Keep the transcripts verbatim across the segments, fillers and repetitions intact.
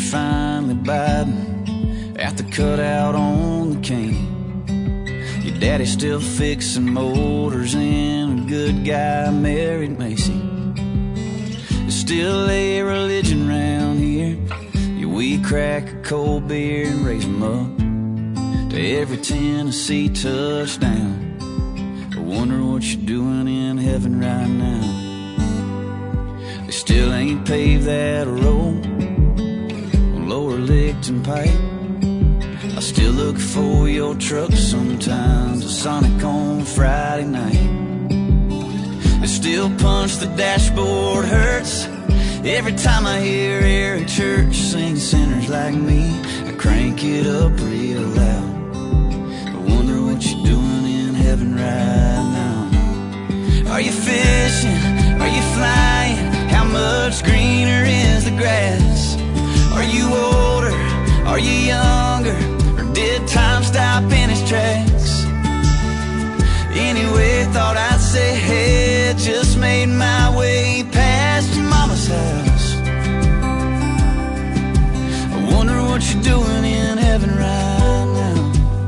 finally biting at the cutout on the cane. Your daddy's still fixing motors and a good guy married Macy. There's still a religion round here. Yeah, we crack a cold beer and raise 'em up to every Tennessee touchdown. I wonder what you're doing in heaven right now. They still ain't paved that road on Lower Licton Pike. I still look for your truck sometimes, a Sonic on Friday night. They still punch the dashboard hurts every time I hear Eric Church sing Sinners Like Me. I crank it up real loud. I wonder what you're doing in heaven right now. Are you fishing? Are you flying? How much greener is the grass? Are you older? Are you younger? Did time stop in its tracks? Anyway, thought I'd say hey, just made my way past your mama's house. I wonder what you're doing in heaven right now.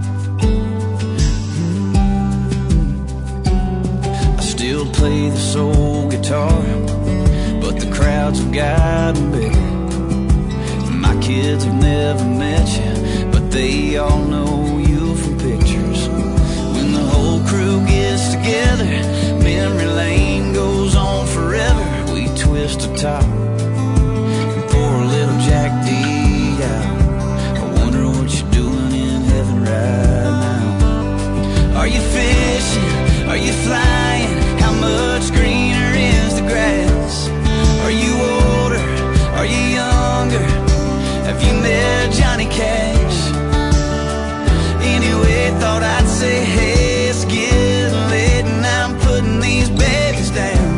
mm-hmm. I still play the soul guitar, but the crowds have gotten bigger. My kids have never met you, they all know you from pictures. When the whole crew gets together, memory lane goes on forever. We twist a top and pour a little Jack D out. I wonder what you're doing in heaven right now. Are you fishing? Are you flying? How much greener is the grass? Are you older? Are you younger? Have you met Johnny Cash? Anyway, thought I'd say, hey, it's getting late and I'm putting these babies down.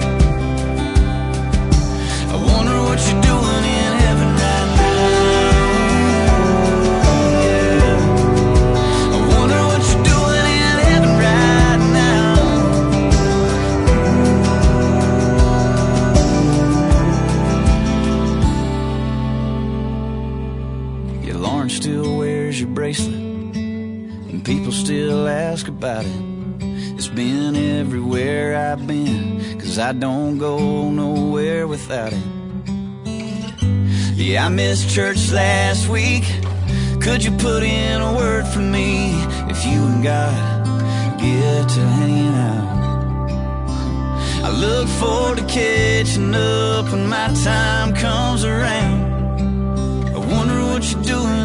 I wonder what you're doing in heaven right now. Yeah. I wonder what you're doing in heaven right now. Yeah, Lauren still wears your bracelet. People still ask about it. It's been everywhere I've been, 'cause I don't go nowhere without it. Yeah, I missed church last week. Could you put in a word for me if you and God get to hanging out? I look forward to catching up when my time comes around. I wonder what you're doing